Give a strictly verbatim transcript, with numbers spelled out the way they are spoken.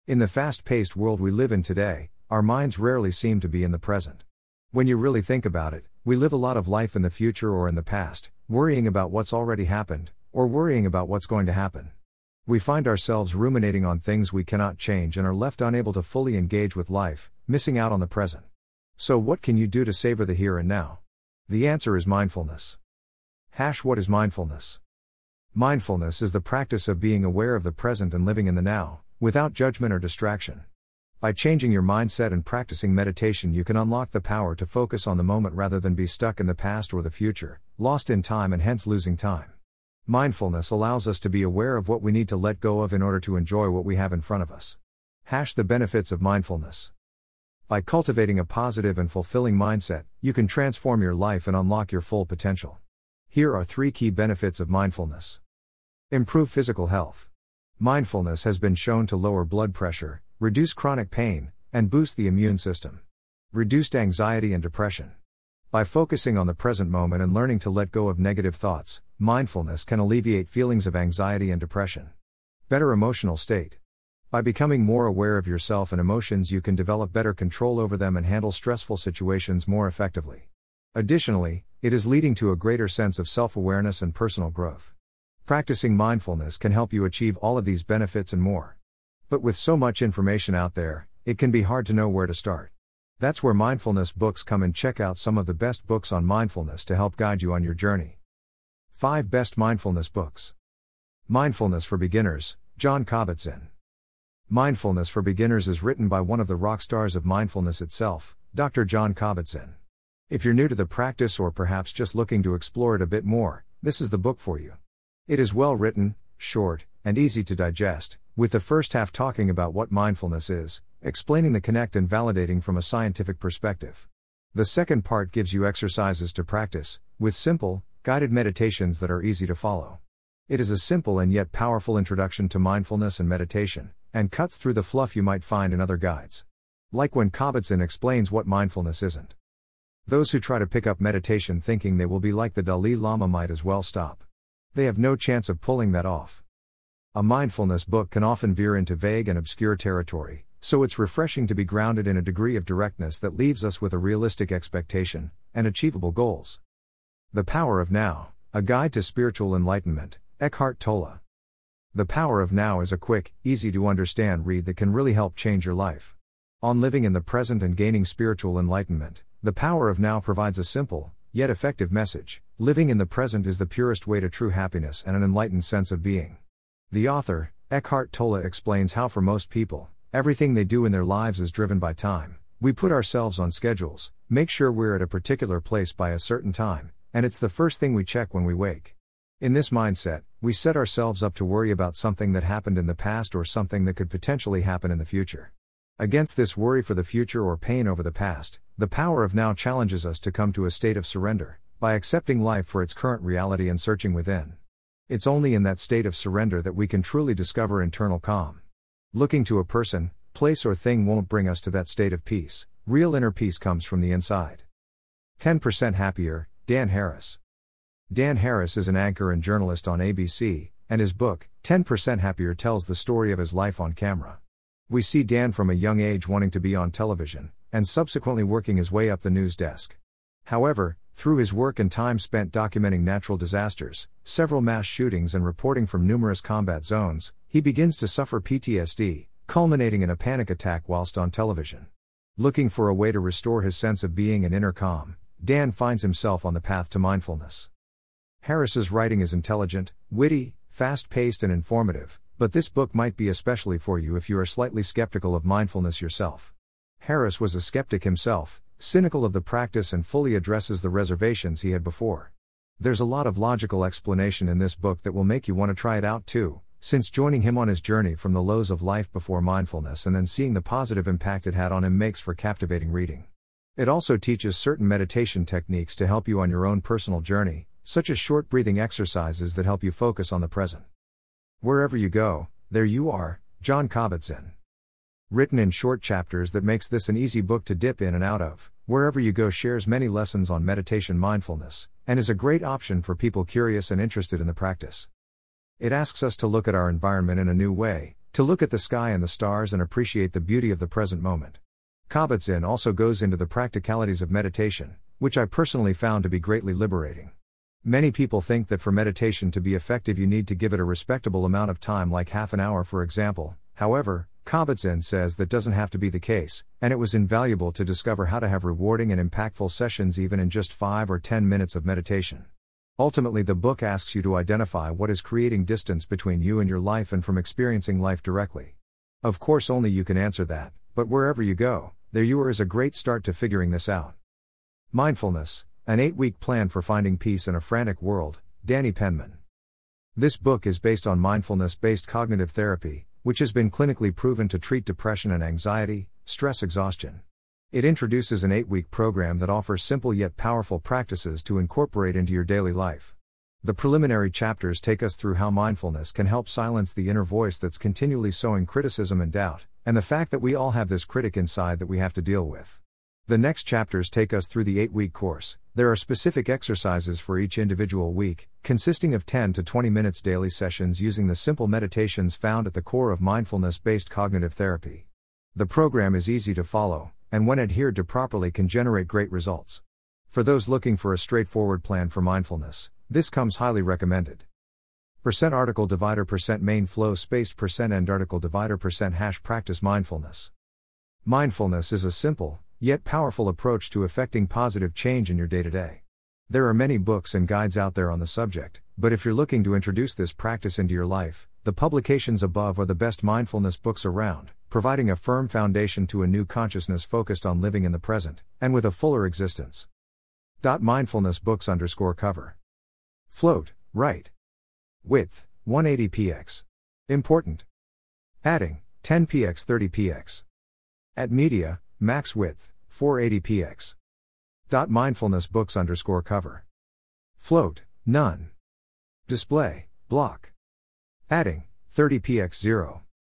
In the fast-paced world we live in today, our minds rarely seem to be in the present. When you really think about it, we live a lot of life in the future or in the past, worrying about what's already happened, or worrying about what's going to happen. We find ourselves ruminating on things we cannot change and are left unable to fully engage with life, missing out on the present. So what can you do to savor the here and now? The answer is mindfulness. Hash what is mindfulness? Mindfulness is the practice of being aware of the present and living in the now, without judgment or distraction. By changing your mindset and practicing meditation, you can unlock the power to focus on the moment rather than be stuck in the past or the future, lost in time and hence losing time. Mindfulness allows us to be aware of what we need to let go of in order to enjoy what we have in front of us. Hash the benefits of mindfulness. By cultivating a positive and fulfilling mindset, you can transform your life and unlock your full potential. Here are three key benefits of mindfulness. Improve physical health. Mindfulness has been shown to lower blood pressure, reduce chronic pain, and boost the immune system. Reduced anxiety and depression. By focusing on the present moment and learning to let go of negative thoughts, mindfulness can alleviate feelings of anxiety and depression. Better emotional state. By becoming more aware of yourself and emotions, you can develop better control over them and handle stressful situations more effectively. Additionally, it is leading to a greater sense of self-awareness and personal growth. Practicing mindfulness can help you achieve all of these benefits and more. But with so much information out there, it can be hard to know where to start. That's where mindfulness books come in. Check out some of the best books on mindfulness to help guide you on your journey. five Best Mindfulness Books. Mindfulness for Beginners, Jon Kabat-Zinn. Mindfulness for Beginners is written by one of the rock stars of mindfulness itself, Doctor Jon Kabat-Zinn. If you're new to the practice or perhaps just looking to explore it a bit more, this is the book for you. It is well written, short, and easy to digest, with the first half talking about what mindfulness is, explaining the connect and validating from a scientific perspective. The second part gives you exercises to practice, with simple, guided meditations that are easy to follow. It is a simple and yet powerful introduction to mindfulness and meditation, and cuts through the fluff you might find in other guides. Like when Kabat-Zinn explains what mindfulness isn't. Those who try to pick up meditation thinking they will be like the Dalai Lama might as well stop. They have no chance of pulling that off. A mindfulness book can often veer into vague and obscure territory, so it's refreshing to be grounded in a degree of directness that leaves us with a realistic expectation and achievable goals. The Power of Now, A Guide to Spiritual Enlightenment, Eckhart Tolle. The Power of Now is a quick, easy to understand read that can really help change your life. On living in the present and gaining spiritual enlightenment, The Power of Now provides a simple, yet effective message. Living in the present is the purest way to true happiness and an enlightened sense of being. The author, Eckhart Tolle, explains how for most people, everything they do in their lives is driven by time. We put ourselves on schedules, make sure we're at a particular place by a certain time, and it's the first thing we check when we wake. In this mindset, we set ourselves up to worry about something that happened in the past or something that could potentially happen in the future. Against this worry for the future or pain over the past, The Power of Now challenges us to come to a state of surrender, by accepting life for its current reality and searching within. It's only in that state of surrender that we can truly discover internal calm. Looking to a person, place or thing won't bring us to that state of peace. Real inner peace comes from the inside. ten percent Happier, Dan Harris. Dan Harris is an anchor and journalist on A B C, and his book, ten percent Happier, tells the story of his life on camera. We see Dan from a young age wanting to be on television, and subsequently working his way up the news desk. However, through his work and time spent documenting natural disasters, several mass shootings and reporting from numerous combat zones, he begins to suffer P T S D, culminating in a panic attack whilst on television. Looking for a way to restore his sense of being and inner calm, Dan finds himself on the path to mindfulness. Harris's writing is intelligent, witty, fast-paced and informative, but this book might be especially for you if you are slightly skeptical of mindfulness yourself. Harris was a skeptic himself, cynical of the practice, and fully addresses the reservations he had before. There's a lot of logical explanation in this book that will make you want to try it out too, since joining him on his journey from the lows of life before mindfulness and then seeing the positive impact it had on him makes for captivating reading. It also teaches certain meditation techniques to help you on your own personal journey, such as short breathing exercises that help you focus on the present. Wherever you go, there you are, Jon Kabat-Zinn. Written in short chapters that makes this an easy book to dip in and out of, Wherever You Go shares many lessons on meditation mindfulness, and is a great option for people curious and interested in the practice. It asks us to look at our environment in a new way, To look at the sky and the stars and appreciate the beauty of the present moment. Kabat-Zinn also goes into the practicalities of meditation, which I personally found to be greatly liberating. Many people think that for meditation to be effective you need to give it a respectable amount of time, like half an hour for example. However, Kabat-Zinn says that doesn't have to be the case, and it was invaluable to discover how to have rewarding and impactful sessions even in just five or ten minutes of meditation. Ultimately, the book asks you to identify what is creating distance between you and your life and from experiencing life directly. Of course, only you can answer that, but wherever you go, there you are is a great start to figuring this out. Mindfulness, an eight-week plan for finding peace in a frantic world, Danny Penman. This book is based on mindfulness-based cognitive therapy, which has been clinically proven to treat depression and anxiety, stress exhaustion. It introduces an eight-week program that offers simple yet powerful practices to incorporate into your daily life. The preliminary chapters take us through how mindfulness can help silence the inner voice that's continually sowing criticism and doubt, and the fact that we all have this critic inside that we have to deal with. The next chapters take us through the eight-week course. There are specific exercises for each individual week, consisting of ten to twenty minutes daily sessions using the simple meditations found at the core of mindfulness-based cognitive therapy. The program is easy to follow, and when adhered to properly can generate great results. For those looking for a straightforward plan for mindfulness, this comes highly recommended. Percent article divider percent main flow spaced percent end article divider percent hash practice mindfulness. Mindfulness is a simple, yet powerful approach to effecting positive change in your day-to-day. There are many books and guides out there on the subject, but if you're looking to introduce this practice into your life, the publications above are the best mindfulness books around, providing a firm foundation to a new consciousness focused on living in the present, and with a fuller existence. Mindfulness books underscore cover. Float, right. Width, one hundred eighty pixels. Important. Padding, ten pixels thirty pixels. At media, max width, four hundred eighty pixels. Mindfulness books underscore cover. Float, none. Display, block. Padding, thirty pixels zero.